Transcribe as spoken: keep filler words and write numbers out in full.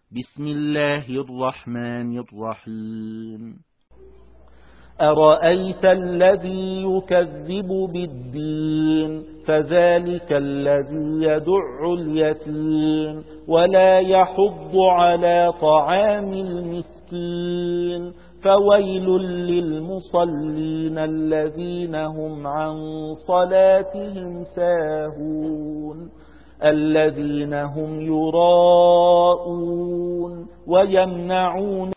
بسم الله الرحمن الرحيم أرأيت الذي يكذب بالدين فذلك الذي يدع اليتيم ولا يحض على طعام المسكين فويل للمصلين الذين هم عن صلاتهم ساهون الذين هم يراءون ويمنعون